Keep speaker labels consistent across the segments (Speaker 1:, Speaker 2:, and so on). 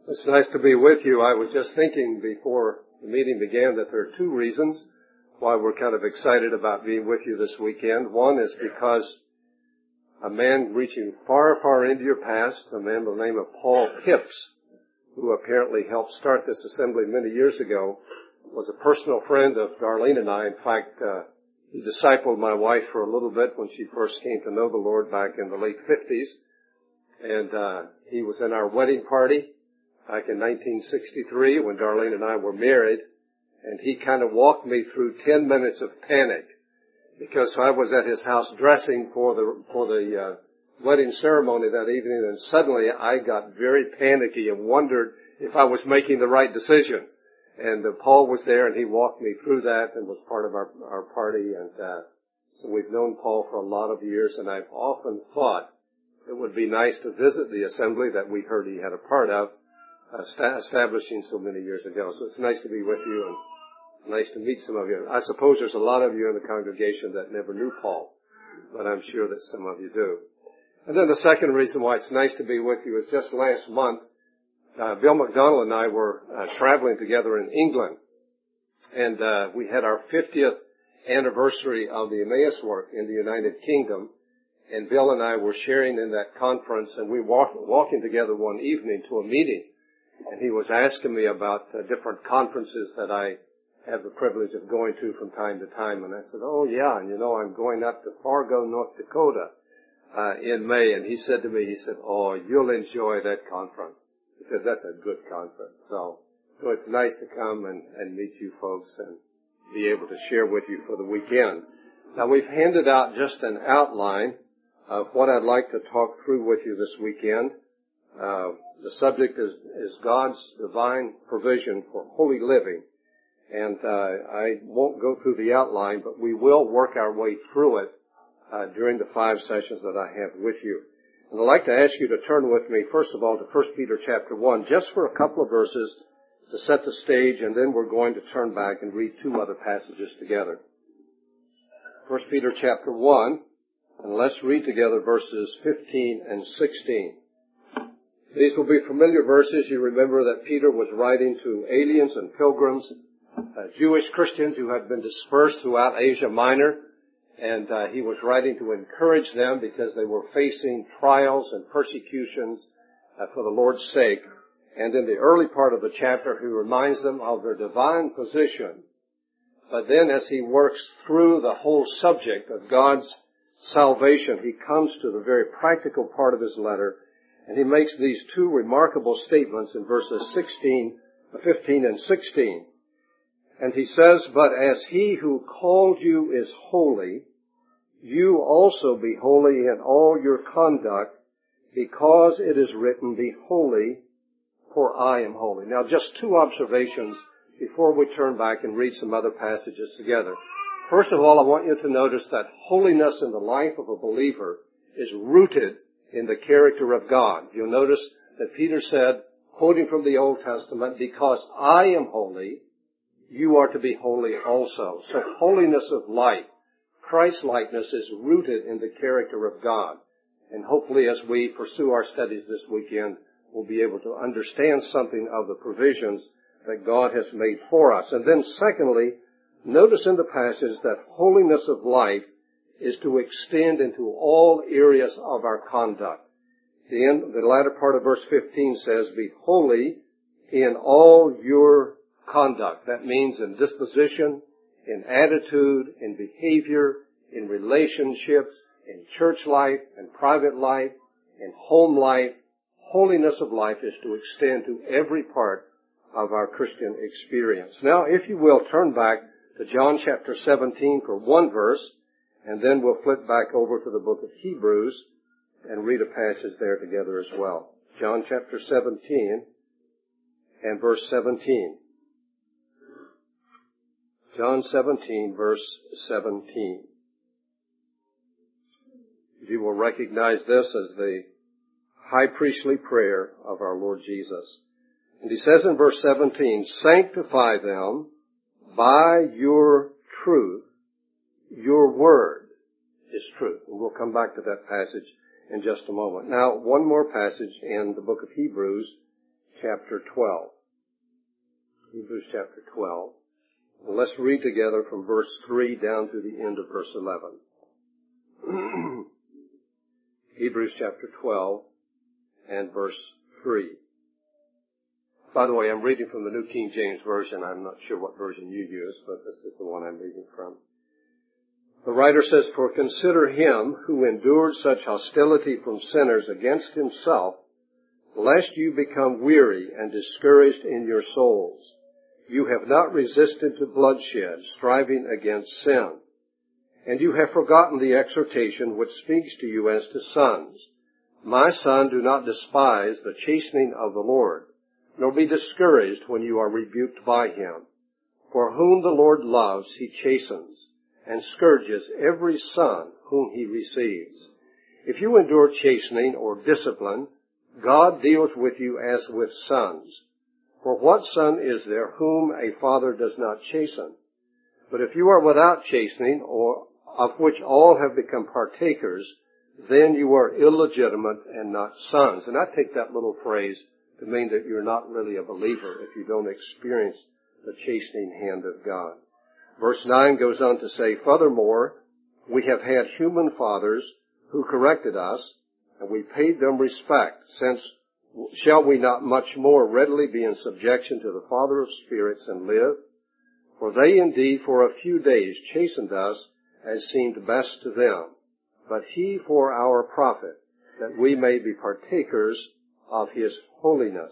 Speaker 1: It's nice to be with you. I was just thinking before the meeting began that there are two reasons why we're kind of excited about being with you this weekend. One is because a man reaching far, far into your past, a man by the name of Paul Pipps, who apparently helped start this assembly many years ago, was a personal friend of Darlene and I. In fact, he discipled my wife for a little bit when she first came to know the Lord back in the late 50s. And he was in our wedding party back in 1963 when Darlene and I were married, and he kind of walked me through 10 minutes of panic because I was at his house dressing for the wedding ceremony that evening, and suddenly I got very panicky and wondered if I was making the right decision. And Paul was there, and he walked me through that and was part of our party. And so we've known Paul for a lot of years, and I've often thought it would be nice to visit the assembly that we heard he had a part of, establishing so many years ago. So it's nice to be with you and nice to meet some of you. I suppose there's a lot of you in the congregation that never knew Paul, but I'm sure that some of you do. And then the second reason why it's nice to be with you is just last month, Bill McDonald and I were traveling together in England, and we had our 50th anniversary of the Emmaus work in the United Kingdom. And Bill and I were sharing in that conference, and we were walking together one evening to a meeting. And he was asking me about different conferences that I have the privilege of going to from time to time. And I said, oh, yeah, and I'm going up to Fargo, North Dakota in May. And he said to me, oh, you'll enjoy that conference. He said, that's a good conference. So it's nice to come and meet you folks and be able to share with you for the weekend. Now, we've handed out just an outline of what I'd like to talk through with you this weekend. The subject is God's divine provision for holy living. And I won't go through the outline, but we will work our way through it during the 5 sessions that I have with you. And I'd like to ask you to turn with me, first of all, to 1 Peter chapter 1, just for a couple of verses to set the stage, and then we're going to turn back and read 2 other passages together. 1 Peter chapter 1, and let's read together verses 15 and 16. These will be familiar verses. You remember that Peter was writing to aliens and pilgrims, Jewish Christians who had been dispersed throughout Asia Minor, and he was writing to encourage them because they were facing trials and persecutions for the Lord's sake. And in the early part of the chapter, he reminds them of their divine position. But then as he works through the whole subject of God's salvation, he comes to the very practical part of his letter, and he makes these 2 remarkable statements in verses 15 and 16. And he says, but as he who called you is holy, you also be holy in all your conduct, because it is written, be holy, for I am holy. Now, just 2 observations before we turn back and read some other passages together. First of all, I want you to notice that holiness in the life of a believer is rooted in the character of God. You'll notice that Peter said, quoting from the Old Testament, because I am holy, you are to be holy also. So holiness of life, Christ-likeness, is rooted in the character of God. And hopefully as we pursue our studies this weekend, we'll be able to understand something of the provisions that God has made for us. And then secondly, notice in the passage that holiness of life is to extend into all areas of our conduct. The latter part of verse 15 says, be holy in all your conduct. That means in disposition, in attitude, in behavior, in relationships, in church life, in private life, in home life. Holiness of life is to extend to every part of our Christian experience. Now, if you will, turn back to John chapter 17 for 1 verse, and then we'll flip back over to the book of Hebrews and read a passage there together as well. John chapter 17 and verse 17. John 17, verse 17. You will recognize this as the high priestly prayer of our Lord Jesus. And he says in verse 17, sanctify them by your truth. Your word is truth. And we'll come back to that passage in just a moment. Now, one more passage in the book of Hebrews, chapter 12. Hebrews chapter 12. And let's read together from verse 3 down to the end of verse 11. Hebrews chapter 12 and verse 3. By the way, I'm reading from the New King James Version. I'm not sure what version you use, but this is the one I'm reading from. The writer says, "For consider him who endured such hostility from sinners against himself, lest you become weary and discouraged in your souls. You have not resisted to bloodshed, striving against sin. And you have forgotten the exhortation which speaks to you as to sons. My son, do not despise the chastening of the Lord, nor be discouraged when you are rebuked by him. For whom the Lord loves, he chastens, and scourges every son whom he receives. If you endure chastening or discipline, God deals with you as with sons. For what son is there whom a father does not chasten? But if you are without chastening, or of which all have become partakers, then you are illegitimate and not sons." And I take that little phrase to mean that you're not really a believer if you don't experience the chastening hand of God. Verse 9 goes on to say, "Furthermore, we have had human fathers who corrected us, and we paid them respect. Since shall we not much more readily be in subjection to the Father of spirits and live? For they indeed for a few days chastened us as seemed best to them, but he for our profit, that we may be partakers of his holiness.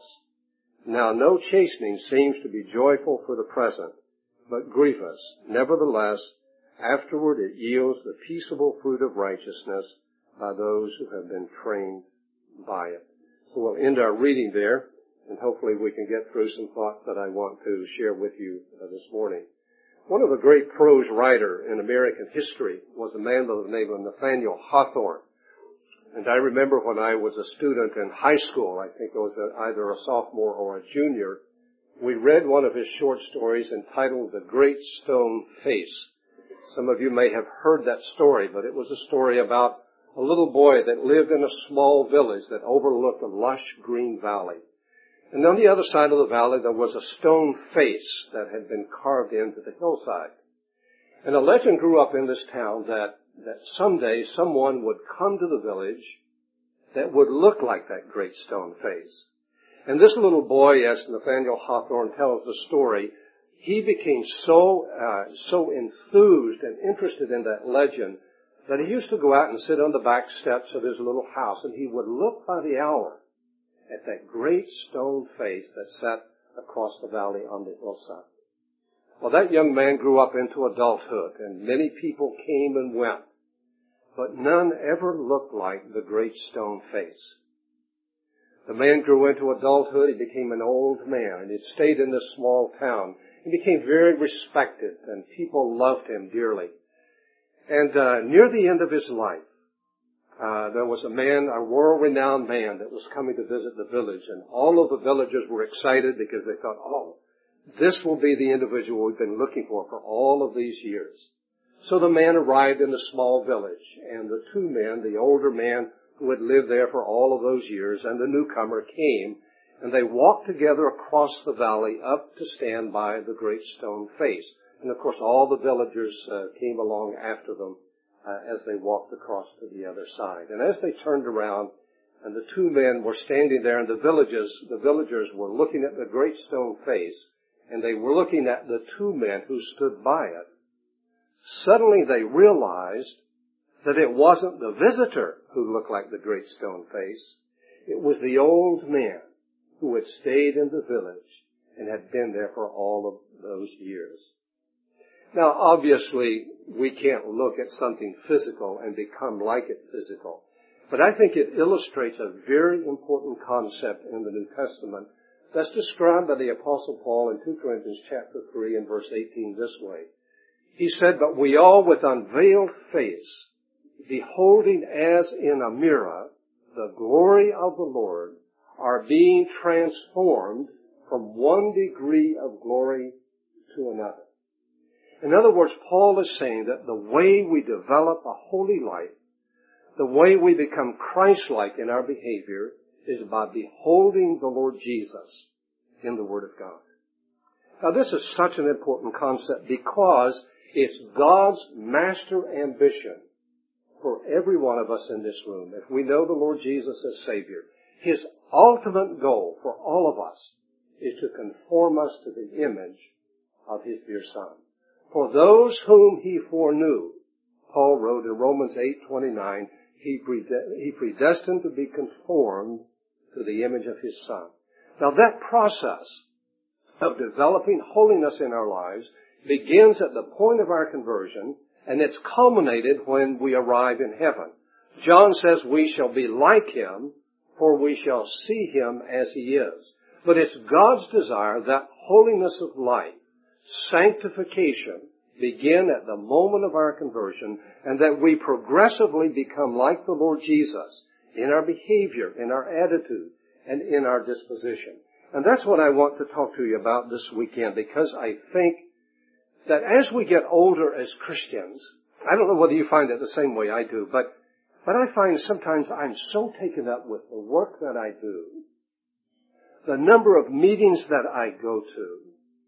Speaker 1: Now no chastening seems to be joyful for the present, but grievous. Nevertheless, afterward it yields the peaceable fruit of righteousness by those who have been trained by it." So we'll end our reading there, and hopefully we can get through some thoughts that I want to share with you this morning. One of the great prose writers in American history was a man by the name of Nathaniel Hawthorne. And I remember when I was a student in high school, I think it was either a sophomore or a junior, we read one of his short stories entitled The Great Stone Face. Some of you may have heard that story, but it was a story about a little boy that lived in a small village that overlooked a lush green valley. And on the other side of the valley there was a stone face that had been carved into the hillside. And a legend grew up in this town that someday someone would come to the village that would look like that great stone face. And this little boy, as Nathaniel Hawthorne tells the story, he became so enthused and interested in that legend that he used to go out and sit on the back steps of his little house, and he would look by the hour at that great stone face that sat across the valley on the hillside. Well, that young man grew up into adulthood, and many people came and went, but none ever looked like the great stone face. The man grew into adulthood, he became an old man, and he stayed in this small town. He became very respected, and people loved him dearly. And near the end of his life, there was a man, a world-renowned man, that was coming to visit the village, and all of the villagers were excited because they thought, "Oh, this will be the individual we've been looking for all of these years." So the man arrived in the small village, and the two men, the older man who had lived there for all of those years, and the newcomer came, and they walked together across the valley up to stand by the great stone face. And of course all the villagers came along after them as they walked across to the other side. And as they turned around, and the two men were standing there, and the villagers were looking at the great stone face, and they were looking at the two men who stood by it, suddenly they realized that it wasn't the visitor who looked like the great stone face. It was the old man who had stayed in the village and had been there for all of those years. Now, obviously, we can't look at something physical and become like it physical. But I think it illustrates a very important concept in the New Testament that's described by the Apostle Paul in 2 Corinthians chapter 3 and verse 18 this way. He said, "But we all with unveiled face, beholding as in a mirror the glory of the Lord, are being transformed from one degree of glory to another." In other words, Paul is saying that the way we develop a holy life, the way we become Christ-like in our behavior, is by beholding the Lord Jesus in the Word of God. Now this is such an important concept because it's God's master ambition for every one of us in this room. If we know the Lord Jesus as Savior, His ultimate goal for all of us is to conform us to the image of His dear Son. For those whom He foreknew, Paul wrote in Romans 8:29, He predestined to be conformed to the image of His Son. Now that process of developing holiness in our lives begins at the point of our conversion, and it's culminated when we arrive in heaven. John says we shall be like Him, for we shall see Him as He is. But it's God's desire that holiness of life, sanctification, begin at the moment of our conversion, and that we progressively become like the Lord Jesus in our behavior, in our attitude, and in our disposition. And that's what I want to talk to you about this weekend, because I think that as we get older as Christians, I don't know whether you find it the same way I do, but I find sometimes I'm so taken up with the work that I do, the number of meetings that I go to,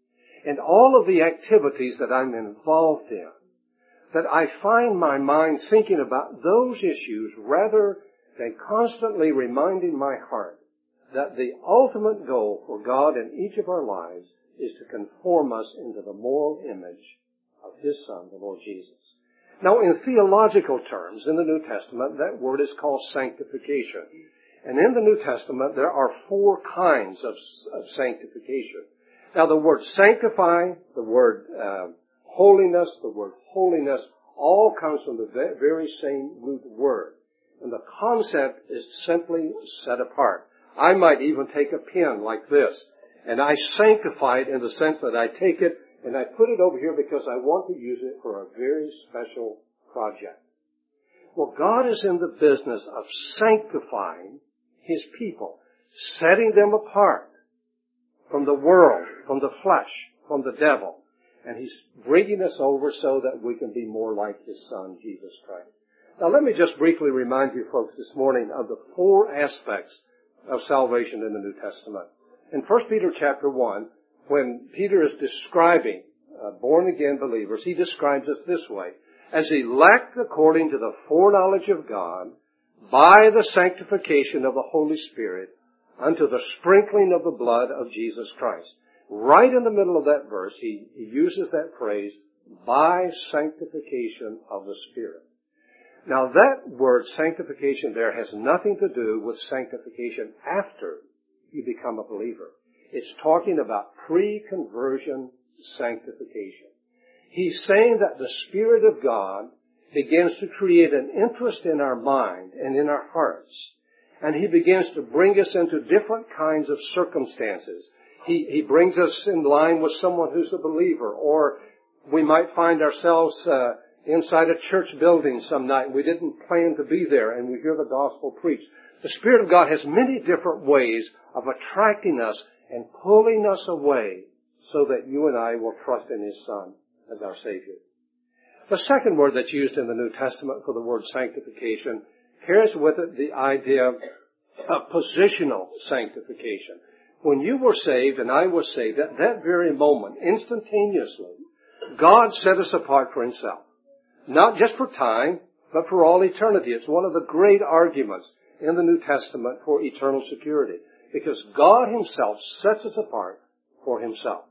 Speaker 1: and all of the activities that I'm involved in, that I find my mind thinking about those issues rather than constantly reminding my heart that the ultimate goal for God in each of our lives is to conform us into the moral image of His Son, the Lord Jesus. Now, in theological terms, in the New Testament, that word is called sanctification. And in the New Testament, there are 4 kinds of sanctification. Now, the word sanctify, the word holiness, the word holiness, all comes from the very same root word. And the concept is simply set apart. I might even take a pen like this, and I sanctify it in the sense that I take it and I put it over here because I want to use it for a very special project. Well, God is in the business of sanctifying His people, setting them apart from the world, from the flesh, from the devil. And He's bringing us over so that we can be more like His Son, Jesus Christ. Now, let me just briefly remind you folks this morning of the 4 aspects of salvation in the New Testament. In 1 Peter chapter 1, when Peter is describing born-again believers, he describes us this way: as elect according to the foreknowledge of God, by the sanctification of the Holy Spirit, unto the sprinkling of the blood of Jesus Christ. Right in the middle of that verse, he uses that phrase, by sanctification of the Spirit. Now that word sanctification there has nothing to do with sanctification after you become a believer. It's talking about pre-conversion sanctification. He's saying that the Spirit of God begins to create an interest in our mind and in our hearts. And He begins to bring us into different kinds of circumstances. He brings us in line with someone who's a believer, or we might find ourselves inside a church building some night. We didn't plan to be there, and we hear the gospel preached. The Spirit of God has many different ways of attracting us and pulling us away so that you and I will trust in His Son as our Savior. The second word that's used in the New Testament for the word sanctification carries with it the idea of positional sanctification. When you were saved and I was saved, at that very moment, instantaneously, God set us apart for Himself. Not just for time, but for all eternity. It's one of the great arguments in the New Testament for eternal security, because God Himself sets us apart for Himself.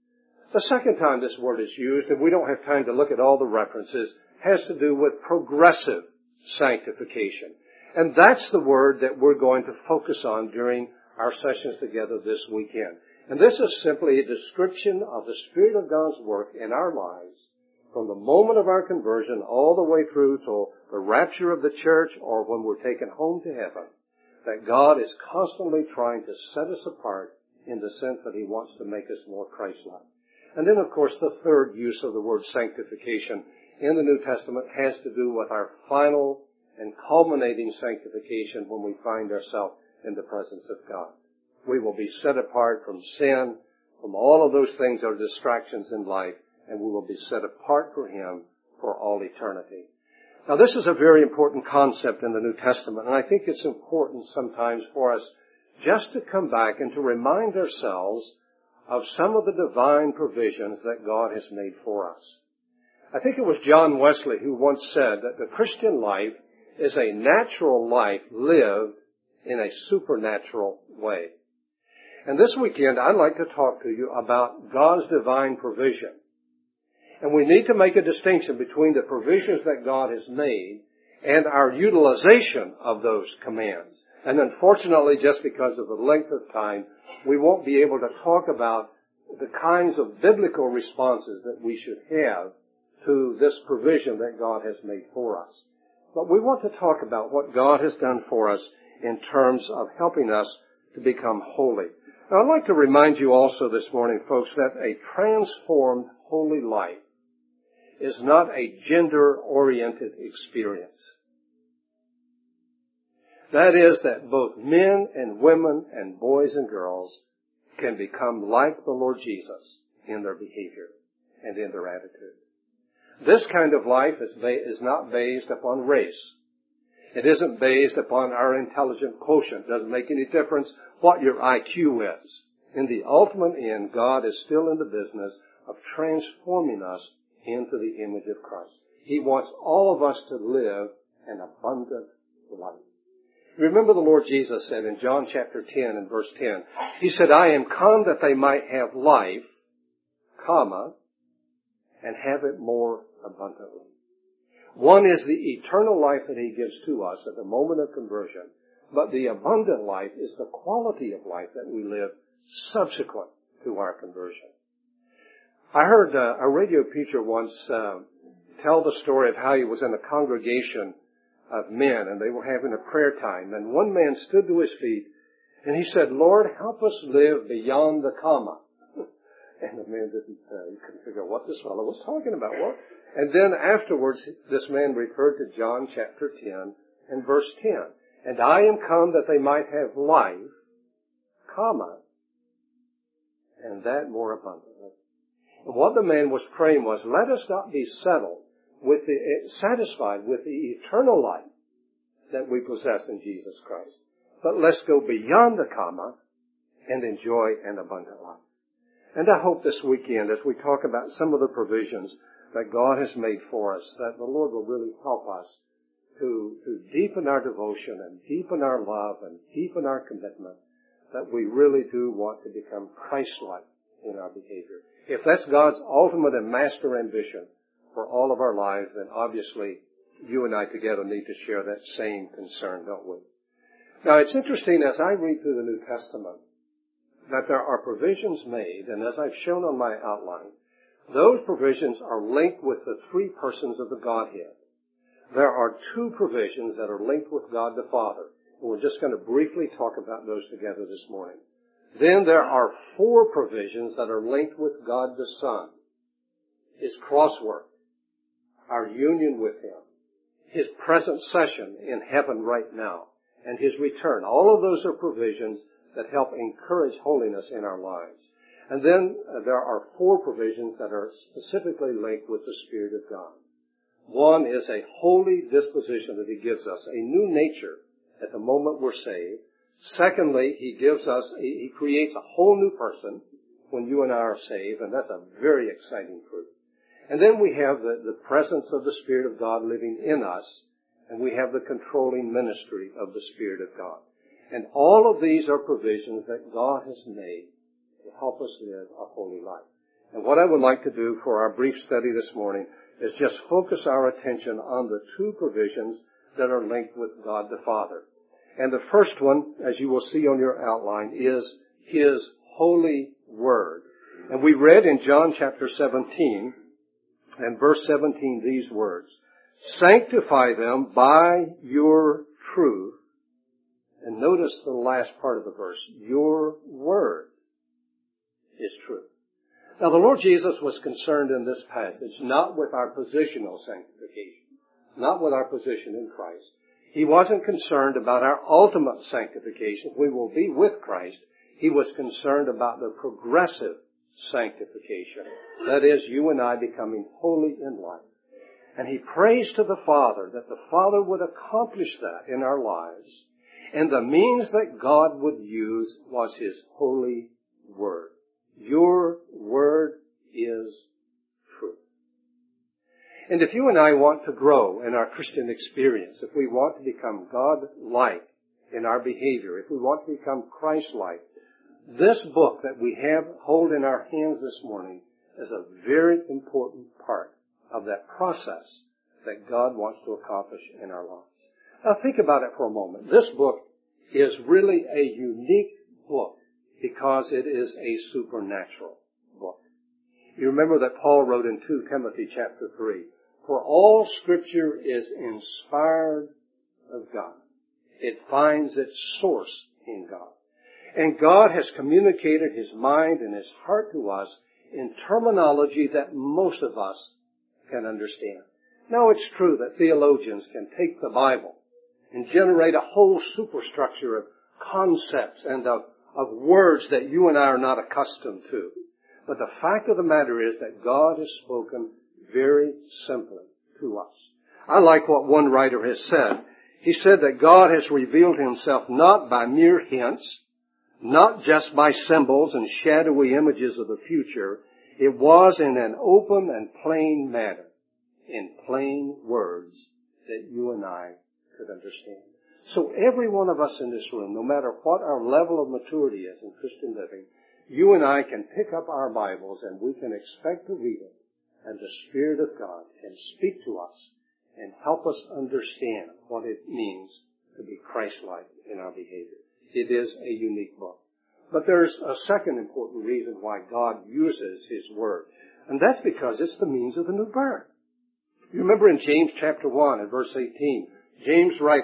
Speaker 1: The second time this word is used, and we don't have time to look at all the references, has to do with progressive sanctification. And that's the word that we're going to focus on during our sessions together this weekend. And this is simply a description of the Spirit of God's work in our lives from the moment of our conversion all the way through to the rapture of the church, or when we're taken home to heaven, that God is constantly trying to set us apart in the sense that He wants to make us more Christ-like. And then, of course, the third use of the word sanctification in the New Testament has to do with our final and culminating sanctification when we find ourselves in the presence of God. We will be set apart from sin, from all of those things that are distractions in life, and we will be set apart for Him for all eternity. Now, this is a very important concept in the New Testament, and I think it's important sometimes for us just to come back and to remind ourselves of some of the divine provisions that God has made for us. I think it was John Wesley who once said that the Christian life is a natural life lived in a supernatural way. And this weekend, I'd like to talk to you about God's divine provision. And we need to make a distinction between the provisions that God has made and our utilization of those commands. And unfortunately, just because of the length of time, we won't be able to talk about the kinds of biblical responses that we should have to this provision that God has made for us. But we want to talk about what God has done for us in terms of helping us to become holy. Now, I'd like to remind you also this morning, folks, that a transformed holy life is not a gender-oriented experience. That is that both men and women and boys and girls can become like the Lord Jesus in their behavior and in their attitude. This kind of life is not based upon race. It isn't based upon our intelligent quotient. It doesn't make any difference what your IQ is. In the ultimate end, God is still in the business of transforming us into the image of Christ. He wants all of us to live an abundant life. Remember the Lord Jesus said in John chapter 10 and verse 10, He said, I am come that they might have life, and have it more abundantly. One is the eternal life that He gives to us at the moment of conversion, but the abundant life is the quality of life that we live subsequent to our conversion. I heard a radio preacher once tell the story of how he was in a congregation of men, and they were having a prayer time, and one man stood to his feet, and he said, Lord, help us live beyond the comma. And the man couldn't figure out what this fellow was talking about. What? And then afterwards, this man referred to John chapter 10 and verse 10. And I am come that they might have life, and that more abundantly. And what the man was praying was, let us not be satisfied with the eternal life that we possess in Jesus Christ, but let's go beyond the comma and enjoy an abundant life. And I hope this weekend, as we talk about some of the provisions that God has made for us, that the Lord will really help us to deepen our devotion and deepen our love and deepen our commitment, that we really do want to become Christ-like in our behavior. If that's God's ultimate and master ambition for all of our lives, then obviously you and I together need to share that same concern, don't we? Now, it's interesting as I read through the New Testament that there are provisions made, and as I've shown on my outline, those provisions are linked with the three persons of the Godhead. There are two provisions that are linked with God the Father, and we're just going to briefly talk about those together this morning. Then there are four provisions that are linked with God the Son. His cross work, our union with Him, His present session in heaven right now, and His return. All of those are provisions that help encourage holiness in our lives. And then there are four provisions that are specifically linked with the Spirit of God. One is a holy disposition that He gives us, a new nature at the moment we're saved. Secondly, He creates a whole new person when you and I are saved, and that's a very exciting truth. And then we have the presence of the Spirit of God living in us, and we have the controlling ministry of the Spirit of God. And all of these are provisions that God has made to help us live a holy life. And what I would like to do for our brief study this morning is just focus our attention on the two provisions that are linked with God the Father. And the first one, as you will see on your outline, is His holy word. And we read in John chapter 17 and verse 17 these words, sanctify them by your truth. And notice the last part of the verse, your word is truth. Now the Lord Jesus was concerned in this passage not with our positional sanctification, not with our position in Christ. He wasn't concerned about our ultimate sanctification. We will be with Christ. He was concerned about the progressive sanctification. That is, you and I becoming holy in life.
Speaker 2: And he prays to the Father that the Father would accomplish that in our lives. And the means that God would use was His holy Word. Your Word is truth. And if you and I want to grow in our Christian experience, if we want to become God-like in our behavior, if we want to become Christ-like, this book that we hold in our hands this morning is a very important part of that process that God wants to accomplish in our lives. Now think about it for a moment. This book is really a unique book because it is a supernatural book. You remember that Paul wrote in 2 Timothy chapter 3, "For all Scripture is inspired of God. It finds its source in God. And God has communicated His mind and His heart to us in terminology that most of us can understand." Now it's true that theologians can take the Bible and generate a whole superstructure of concepts and of words that you and I are not accustomed to. But the fact of the matter is that God has spoken very simply to us. I like what one writer has said. He said that God has revealed Himself not by mere hints, not just by symbols and shadowy images of the future. It was in an open and plain manner, in plain words that you and I could understand. So every one of us in this room, no matter what our level of maturity is in Christian living, you and I can pick up our Bibles and we can expect to read it, and the Spirit of God can speak to us and help us understand what it means to be Christ-like in our behavior. It is a unique book. But there's a second important reason why God uses His Word, and that's because it's the means of the new birth. You remember in James chapter 1 and verse 18, James writes,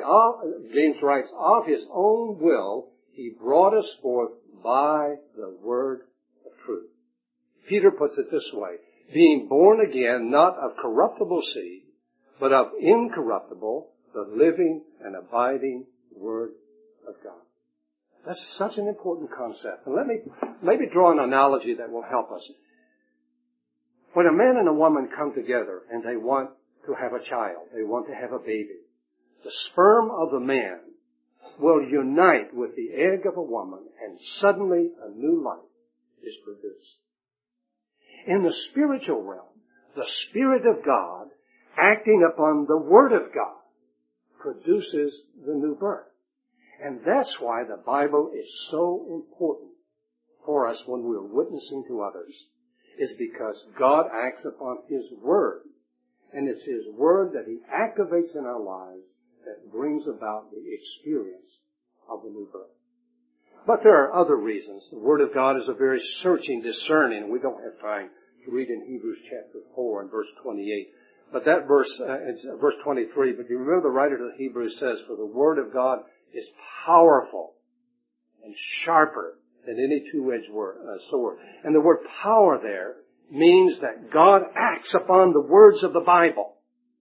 Speaker 2: "Of His own will He brought us forth by the word of truth." Peter puts it this way, "Being born again, not of corruptible seed, but of incorruptible, the living and abiding Word of God." That's such an important concept. And let me maybe draw an analogy that will help us. When a man and a woman come together and they want to have a child, they want to have a baby, the sperm of the man will unite with the egg of a woman, and suddenly a new life is produced. In the spiritual realm, the Spirit of God, acting upon the Word of God, produces the new birth. And that's why the Bible is so important for us when we're witnessing to others, is because God acts upon His Word. And it's His Word that He activates in our lives that brings about the experience of the new birth. But there are other reasons. The Word of God is a very searching, discerning, and we don't have time to read in Hebrews chapter 4 and verse 28. But that verse, it's verse 23, but you remember the writer of the Hebrews says, "For the Word of God is powerful and sharper than any two-edged sword." And the word power there means that God acts upon the words of the Bible.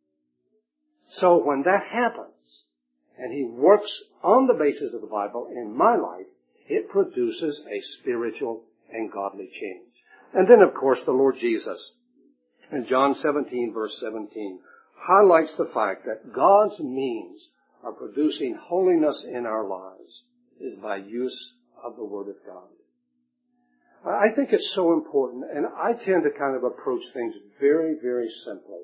Speaker 2: So when that happens, and He works on the basis of the Bible in my life, it produces a spiritual and godly change. And then, of course, the Lord Jesus, in John 17, verse 17, highlights the fact that God's means of producing holiness in our lives is by use of the Word of God. I think it's so important, and I tend to kind of approach things very, very simply.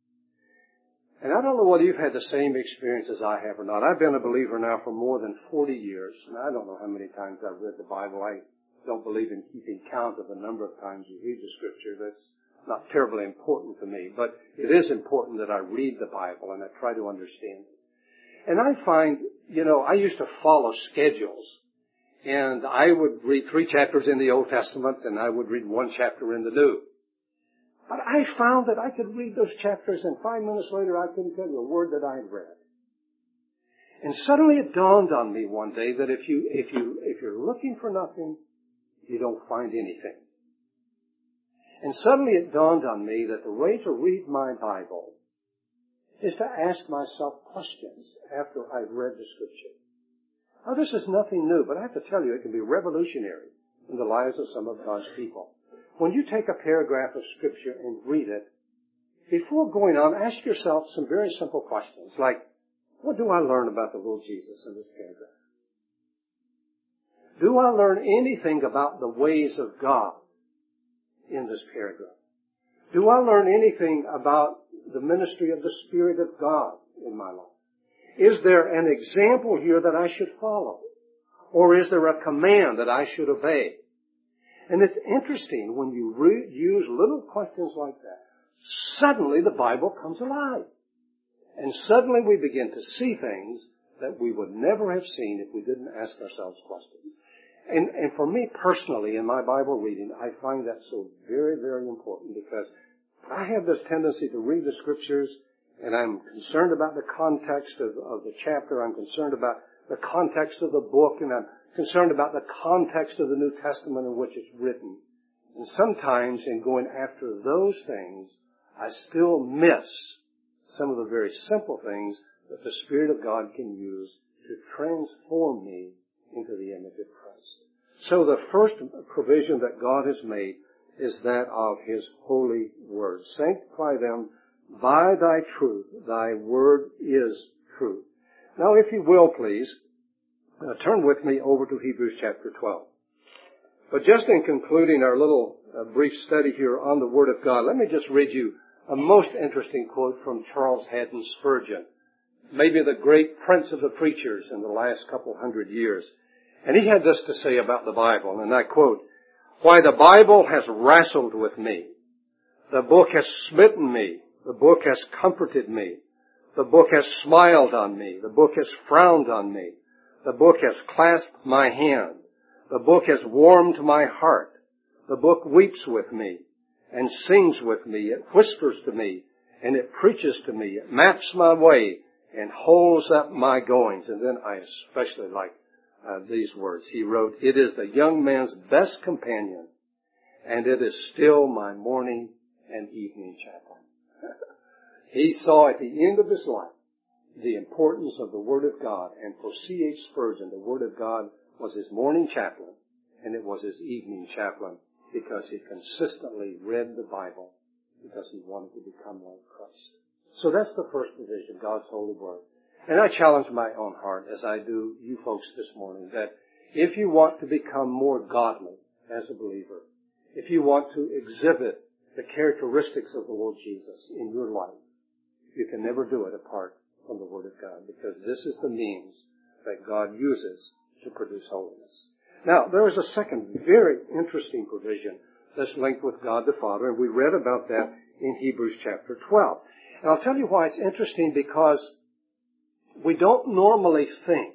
Speaker 2: And I don't know whether you've had the same experience as I have or not. I've been a believer now for more than 40 years, and I don't know how many times I've read the Bible. I don't believe in keeping count of the number of times you read the Scripture. That's not terribly important to me, but it is important that I read the Bible and I try to understand it. And I find, I used to follow schedules, and I would read 3 chapters in the Old Testament and I would read 1 chapter in the New. But I found that I could read those chapters and 5 minutes later I couldn't tell you a word that I had read. And suddenly it dawned on me one day that if you're looking for nothing, you don't find anything. And suddenly it dawned on me that the way to read my Bible is to ask myself questions after I've read the Scripture. Now, this is nothing new, but I have to tell you, it can be revolutionary in the lives of some of God's people. When you take a paragraph of Scripture and read it, before going on, ask yourself some very simple questions like, what do I learn about the Lord Jesus in this paragraph? Do I learn anything about the ways of God in this paragraph? Do I learn anything about the ministry of the Spirit of God in my life? Is there an example here that I should follow? Or is there a command that I should obey? And it's interesting when you use little questions like that, suddenly the Bible comes alive. And suddenly we begin to see things that we would never have seen if we didn't ask ourselves questions. And for me personally, in my Bible reading, I find that so very, very important because I have this tendency to read the Scriptures and I'm concerned about the context of the chapter. I'm concerned about the context of the book, and I'm concerned about the context of the New Testament in which it's written. And sometimes in going after those things, I still miss some of the very simple things that the Spirit of God can use to transform me into the image of Christ. So the first provision that God has made is that of His holy word. Sanctify them by thy truth. Thy word is truth. Now, if you will, please, turn with me over to Hebrews chapter 12. But just in concluding our little brief study here on the Word of God, let me just read you a most interesting quote from Charles Haddon Spurgeon, maybe the great prince of the preachers in the last couple hundred years. And he had this to say about the Bible, and I quote, "Why, the Bible has wrestled with me. The book has smitten me. The book has comforted me. The book has smiled on me. The book has frowned on me. The book has clasped my hand. The book has warmed my heart. The book weeps with me and sings with me. It whispers to me and it preaches to me. It maps my way and holds up my goings." And then I especially like these words. He wrote, "It is the young man's best companion, and it is still my morning and evening chaplain." He saw at the end of his life the importance of the Word of God, and for C.H. Spurgeon, the Word of God was his morning chaplain, and it was his evening chaplain, because he consistently read the Bible, because he wanted to become like Christ. So that's the first provision, God's holy word. And I challenge my own heart, as I do you folks this morning, that if you want to become more godly as a believer, if you want to exhibit the characteristics of the Lord Jesus in your life, you can never do it apart from the Word of God, because this is the means that God uses to produce holiness. Now, there is a second very interesting provision that's linked with God the Father, and we read about that in Hebrews chapter 12. And I'll tell you why it's interesting, because we don't normally think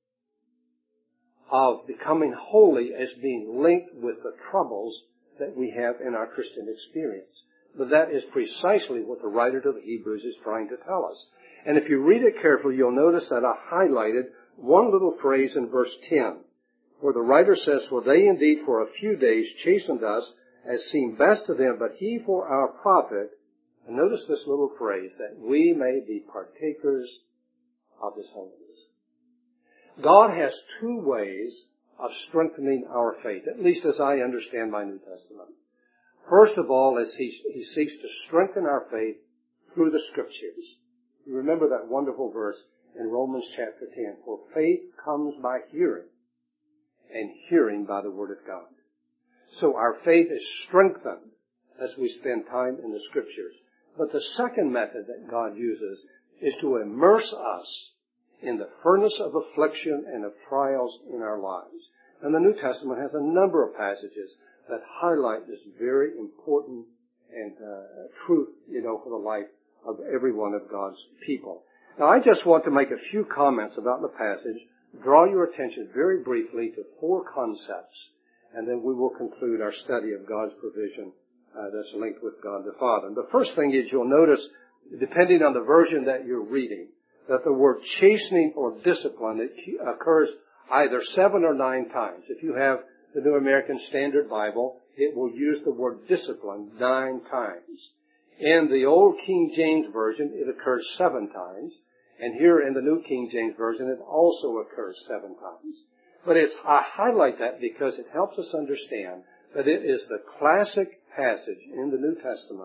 Speaker 2: of becoming holy as being linked with the troubles that we have in our Christian experience. But that is precisely what the writer to the Hebrews is trying to tell us. And if you read it carefully, you'll notice that I highlighted one little phrase in verse 10, where the writer says, "For they indeed for a few days chastened us as seemed best to them, but he for our profit," and notice this little phrase, "that we may be partakers of his holiness." God has two ways of strengthening our faith, at least as I understand my New Testament. First of all, is he seeks to strengthen our faith through the Scriptures. You remember that wonderful verse in Romans chapter 10, "For faith comes by hearing, and hearing by the Word of God." So our faith is strengthened as we spend time in the Scriptures. But the second method that God uses is to immerse us in the furnace of affliction and of trials in our lives. And the New Testament has a number of passages that highlight this very important and truth, for the life of every one of God's people. Now, I just want to make a few comments about the passage, draw your attention very briefly to four concepts, and then we will conclude our study of God's provision that's linked with God the Father. And the first thing is, you'll notice, depending on the version that you're reading, that the word chastening or discipline, it occurs either 7 or 9 times. If you have the New American Standard Bible, it will use the word discipline 9 times. In the Old King James Version, it occurs 7 times. And here in the New King James Version, it also occurs 7 times. But I highlight that because it helps us understand that it is the classic passage in the New Testament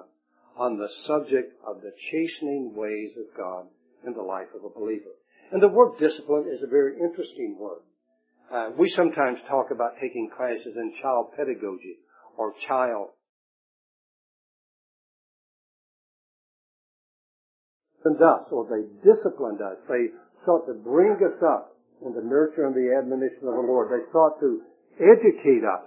Speaker 2: on the subject of the chastening ways of God in the life of a believer. And the word discipline is a very interesting word. We sometimes talk about taking classes in child pedagogy or child us, or they disciplined us. They sought to bring us up in the nurture and the admonition of the Lord. They sought to educate us,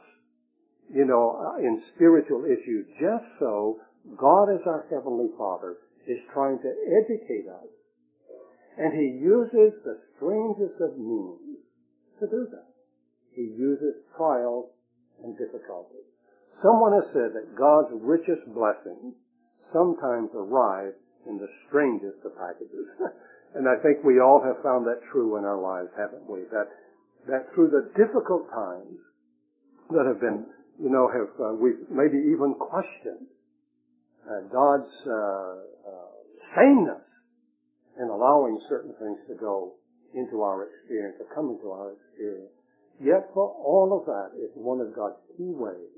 Speaker 2: in spiritual issues. Just so God as our Heavenly Father is trying to educate us. And He uses the strangest of means to do that. He uses trials and difficulties. Someone has said that God's richest blessings sometimes arrive in the strangest of packages. And I think we all have found that true in our lives, haven't we? That through the difficult times that have been, we've maybe even questioned God's sameness in allowing certain things to go into our experience, to come into our experience. Yet for all of that is one of God's key ways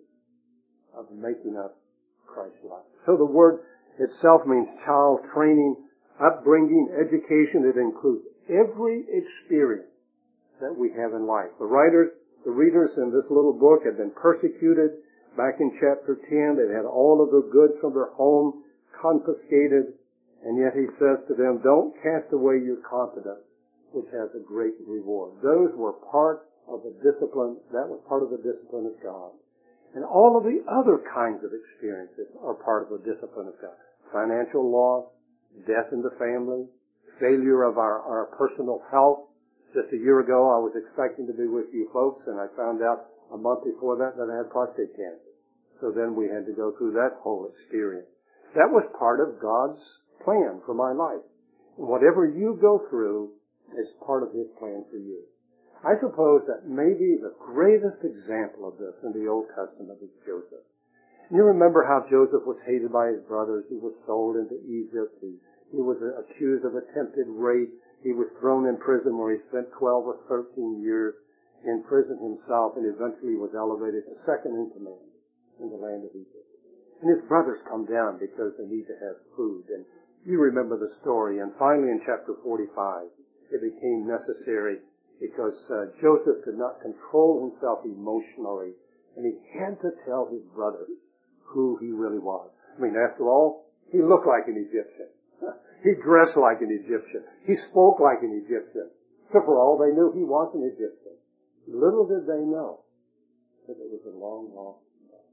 Speaker 2: of making us Christ-like. So the word itself means child training, upbringing, education. It includes every experience that we have in life. The readers in this little book had been persecuted back in chapter 10. They had all of their goods from their home confiscated. And yet he says to them, don't cast away your confidence, which has a great reward. Those were part of the discipline. That was part of the discipline of God. And all of the other kinds of experiences are part of the discipline of God. Financial loss, death in the family, failure of our personal health. Just a year ago, I was expecting to be with you folks, and I found out a month before that I had prostate cancer. So then we had to go through that whole experience. That was part of God's plan for my life. And whatever you go through is part of His plan for you. I suppose that maybe the greatest example of this in the Old Testament is Joseph. You remember how Joseph was hated by his brothers. He was sold into Egypt. He was accused of attempted rape. He was thrown in prison where he spent 12 or 13 years in prison himself, and eventually was elevated to second in command in the land of Egypt. And his brothers come down because they need to have food. And you remember the story. And finally in chapter 45, it became necessary because Joseph could not control himself emotionally, and he had to tell his brothers who he really was. I mean, after all, he looked like an Egyptian. He dressed like an Egyptian. He spoke like an Egyptian. So for all they knew, he was an Egyptian. Little did they know that it was a long, long time.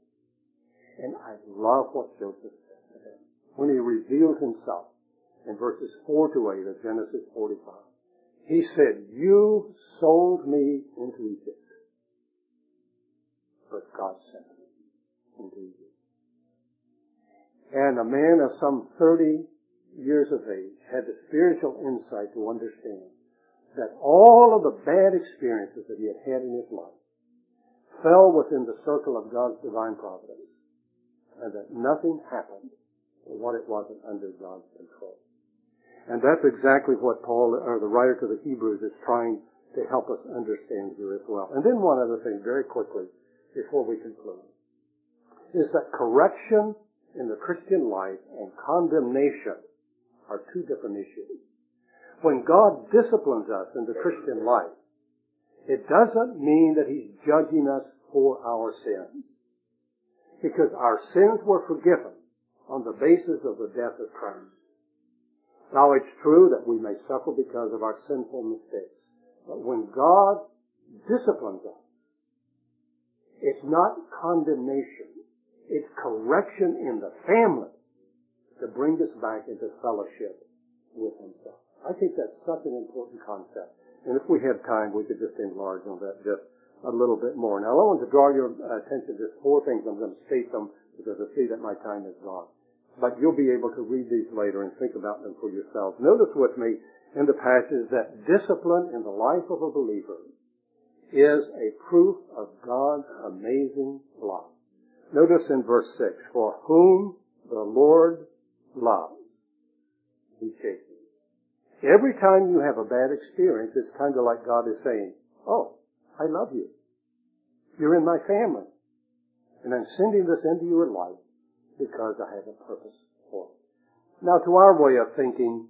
Speaker 2: And I love what Joseph said to them when he revealed himself in verses 4 to 8 of Genesis 45. He said, you sold me into Egypt, but God sent me into Egypt. And a man of some 30 years of age had the spiritual insight to understand that all of the bad experiences that he had had in his life fell within the circle of God's divine providence, and that nothing happened for what it wasn't under God's control. And that's exactly what Paul, or the writer to the Hebrews, is trying to help us understand here as well. And then one other thing, very quickly, before we conclude, is that correction in the Christian life and condemnation are two different issues. When God disciplines us in the Christian life, it doesn't mean that He's judging us for our sins, because our sins were forgiven on the basis of the death of Christ. Now, it's true that we may suffer because of our sinful mistakes. But when God disciplines us, it's not condemnation. It's correction in the family to bring us back into fellowship with Himself. I think that's such an important concept. And if we have time, we could just enlarge on that just a little bit more. Now, I want to draw your attention to just 4 things. I'm going to state them because I see that my time is gone. But you'll be able to read these later and think about them for yourselves. Notice with me in the passage that discipline in the life of a believer is a proof of God's amazing love. Notice in verse 6, for whom the Lord loves, He chastens. Every time you have a bad experience, it's kind of like God is saying, oh, I love you. You're in my family. And I'm sending this into your life because I have a purpose for. Now, to our way of thinking,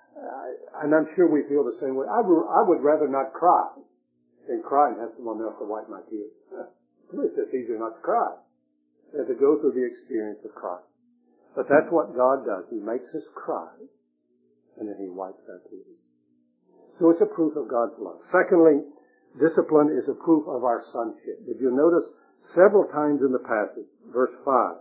Speaker 2: and I'm sure we feel the same way, I would rather not cry than cry and have someone else to wipe my tears. It's just easier not to cry than to go through the experience of crying. But that's what God does. He makes us cry, and then He wipes our tears. So it's a proof of God's love. Secondly, discipline is a proof of our sonship. Did you notice several times in the passage, verse 5,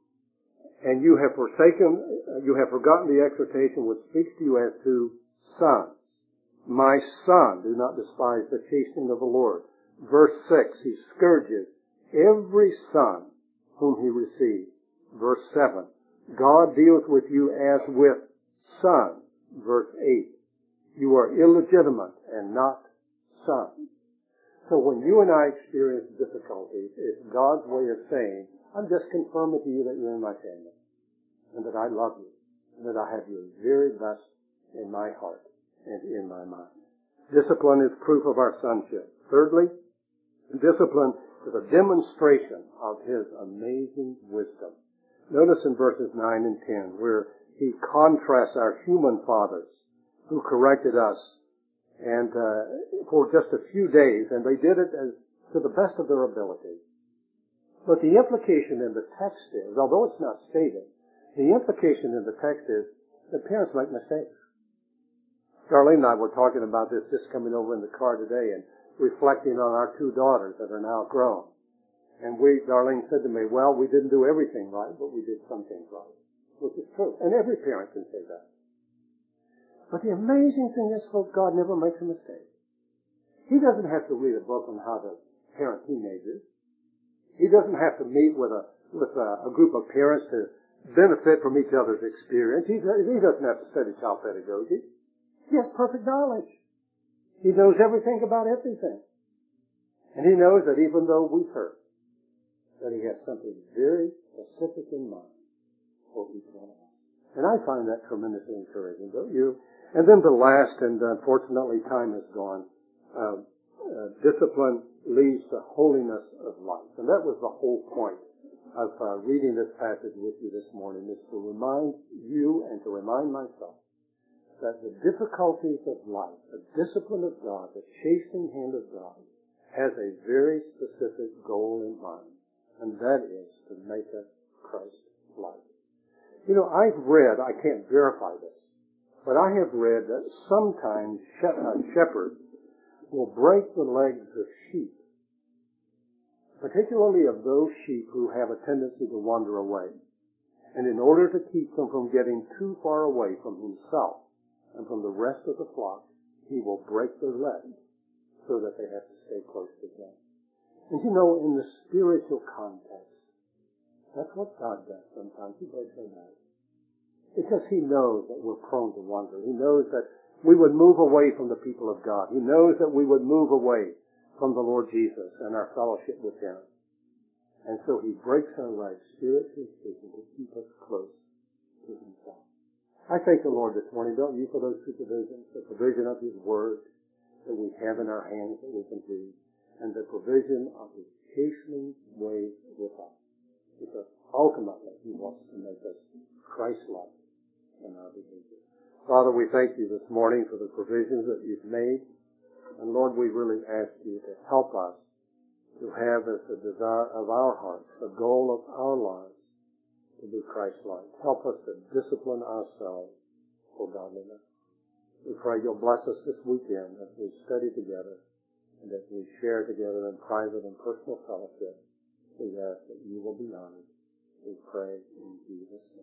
Speaker 2: and you have forgotten the exhortation which speaks to you as to sons. My son, do not despise the chastening of the Lord. Verse 6, He scourges every son whom He receives. Verse 7, God deals with you as with sons. Verse 8, you are illegitimate and not sons. So when you and I experience difficulties, it's God's way of saying, I'm just confirming to you that you're in my family, and that I love you, and that I have your very best in my heart and in my mind. Discipline is proof of our sonship. Thirdly, discipline is a demonstration of His amazing wisdom. Notice in verses 9 and 10 where He contrasts our human fathers who corrected us and for just a few days, and they did it as to the best of their ability. But the implication in the text is, although it's not stated, the implication in the text is that parents make mistakes. Darlene and I were talking about this just coming over in the car today and reflecting on our two daughters that are now grown. And Darlene said to me, well, we didn't do everything right, but we did some things right, which is true. And every parent can say that. But the amazing thing is, folks, God never makes a mistake. He doesn't have to read a book on how to parent teenagers. He doesn't have to meet with a group of parents to benefit from each other's experience. He doesn't have to study child pedagogy. He has perfect knowledge. He knows everything about everything. And He knows that even though we hurt, that He has something very specific in mind for each one of us. And I find that tremendously encouraging, don't you? And then the last, and unfortunately time has gone, discipline leads to holiness of life. And that was the whole point of reading this passage with you this morning, is to remind you and to remind myself that the difficulties of life, the discipline of God, the chastening hand of God, has a very specific goal in mind, and that is to make us Christ-like. You know, I've read, I can't verify this, but I have read that sometimes shepherds will break the legs of sheep, particularly of those sheep who have a tendency to wander away. And in order to keep them from getting too far away from Himself and from the rest of the flock, He will break their legs so that they have to stay close to Him. And you know, in the spiritual context, that's what God does sometimes. He breaks our legs. Because He knows that we're prone to wander. He knows that we would move away from the people of God. He knows that we would move away from the Lord Jesus and our fellowship with Him. And so He breaks our legs, spiritually speaking, to keep us close to Himself. I thank the Lord this morning, don't you, for those two provisions, the provision of His Word that we have in our hands that we can read, and the provision of His chastening ways with us. Because ultimately He wants to make us Christ-like in our behavior. Father, we thank You this morning for the provisions that You've made. And Lord, we really ask You to help us to have as the desire of our hearts, the goal of our lives, to be Christ-like. Help us to discipline ourselves for godliness. We pray You'll bless us this weekend as we study together and as we share together in private and personal fellowship. We ask that You will be honored. We pray in Jesus' name.